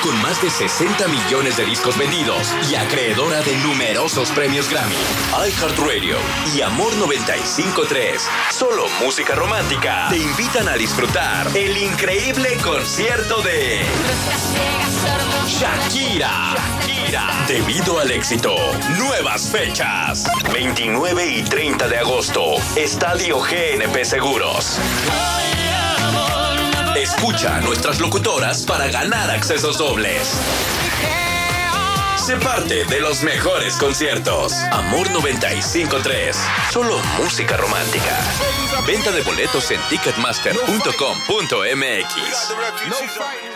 con más de 60 millones de discos vendidos y acreedora de numerosos premios Grammy. iHeartRadio y Amor 95.3, solo música romántica, te invitan a disfrutar el increíble concierto de Shakira. Debido al éxito, nuevas fechas. 29 y 30 de agosto, Estadio GNP Seguros. Escucha a nuestras locutoras para ganar accesos dobles. Sé parte de los mejores conciertos. Amor 95.3, solo música romántica. Venta de boletos en ticketmaster.com.mx.